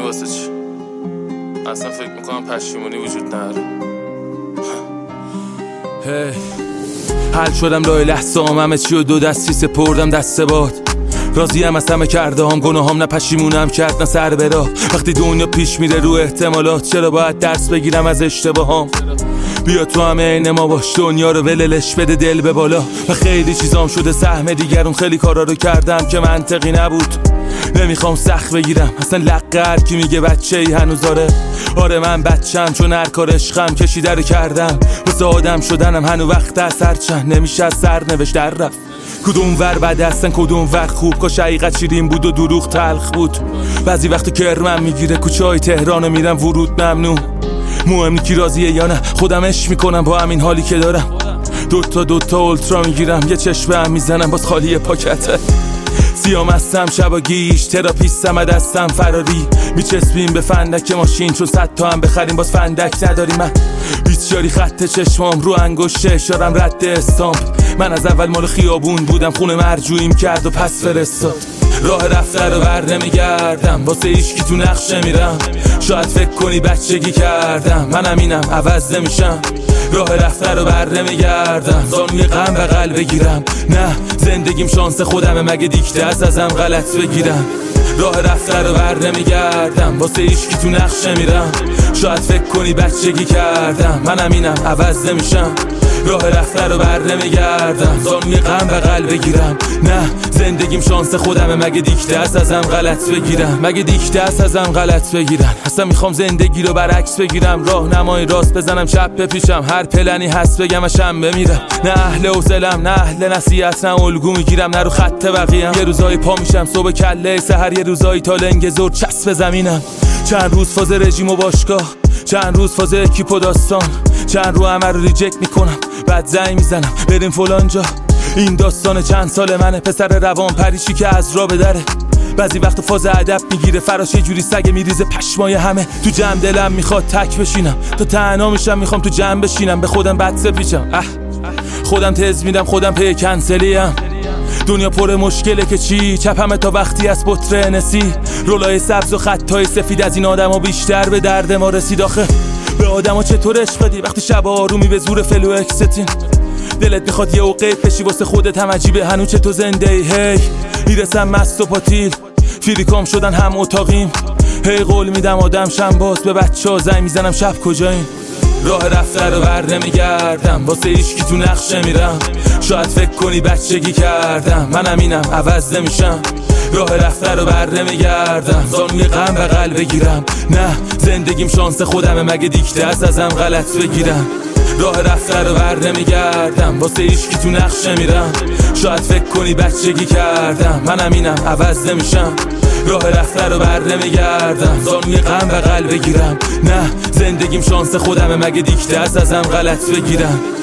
واسه چی؟ اصلا فکر میکنم پشیمونی وجود نداره. حل شدم لای لحظام، همه چی و دو دستی سپردم دست باد. راضیم از همه کرده هم، گناهام نه پشیمونم کرد نه سر برا. وقتی دنیا پیش میره رو احتمالات، چرا باید درس بگیرم از اشتباهام؟ بیا تو همه عین ما باش، دنیا رو وللش بده دل به بالا. و خیلی چیزام شده سهم دیگرون، خیلی کارا رو کردم که منطقی نبود. نمیخوام سخت بگیرم اصلا لقه هر کی میگه بچه ای هنوز آره من بچم، چون هر کار عشقم کشیده رو کردم. واسه آدم شدنم هنو وقت اثر چند، نمیشه از سرنوشت در رفت. کدوم ور بد هستن کدوم ور خوب، کاش حقیقت شیرین بود و دروغ تلخ بود. بعضی وقت کرمم میگیره کوچه های تهرانو میرم ورود ممنوع. مهم نی کی راضیه یا نه، خودم عشق میکنم با همین حالی که دارم. دوتا اولترا میگیرم، یه چشم هم میزنم باز خالی پاکته. سیام هستم شبا گیش، تراپیستم دستم فراری. میچسبیم به فندک ماشین، چون 100 تا هم بخریم باز فندک نداری. من بیچاری خط چشمام رو انگشت اشارم رد استامپ. من از اول مال خیابون بودم، خونه مرجوعیم کرد و پس فرستاد. راه رفته رو بر نمیگردم، واسه هیچکی تو نقشه میرم. شاید فکر کنی بچگی کردم، منم اینم عوض نمیشم. راه رفته رو بر نمیگردم، زانوی غم بغل بگیرم. نه زندگیم شانس خودمه، مگه دیکته ازم غلط بگیرم. راه رفته رو بر نمیگردم، واسه هیچکی تو نقشه میرم. شاید فکر کنی بچگی کردم، منم اینم عوض نمیشم. راه رفته رو بر نمیگردم، زانوی غم بغل بگیرم. نه زندگیم شانس خودمه، مگه دیکته ازم غلط بگیرم. مگه دیکته ازم غلط بگیرم. اصلا میخوام زندگی رو برعکس بگیرم، راه نمای راست بزنم چپ بپیچم. هر پلنی هست بگم و شنبه میرم. نه اهل حوصله‌ام نه اهل نصیحت، نه الگو میگیرم نه رو خط بقیه‌ام. یه روزایی پا میشم صبح کله سحر، یه روزایی تا لنگ زور چسب زمینم. چند روز فاز رژیم و باشگاه، چند روز فاز اکیپ و داستان. چند رو همه رو ریجکت میکنم، بعد زنگ میزنم بریم فلان جا. این داستان چند سال منه، پسر روان پریشی که از راه به دره. بعضی وقت فاز ادب میگیره فراش، یه جوری سگ میریزه پشمای همه. تو جمع دلم میخواد تک بشینم، تا تنها میشم میخوام تو جمع بشینم. به خودم بد سپیچم، خودم تز میدم خودم پی کنسلیم. دنیا پر مشکله که چی، چپمه تا وقتی از بطر نسی. رولای سبز و خطای سفید از این آدما بیشتر به درد ما رسید. آخه به آدما چطور عشق بدی وقتی شب آرومی به زور فلو اکستین. دلت میخواد یه اوقیت بشی واسه خودت، هم عجیبه هنو چطور زنده ای. هی میرسم مست و پاتیل، فریکام شدن هم اتاقیم. هی قول میدم آدم شم باز، به بچه ها زنگ میزنم شب کجاییم. راه رفته رو بر نمیگردم، واسه هیچکی تو نقشه میرم. شاید فکر کنی بچگی کردم، منم اینم عوض نمیشم. راه رفته رو بر نمیگردم، زانوی غم بغل بگیرم. نه زندگیم شانس خودمه، مگه دیکته ازم غلط بگیرم. راه رفته رو بر نمیگردم، واسه هیچکی تو نقشه میرم. شاید فکر کنی بچگی کردم، منم اینم عوض نمیشم. راه رفته رو بر نمیگردم، زانوی غم بغل بگیرم. نه زندگیم شانس خودمه، مگه دیکته ازم غلط بگیرم.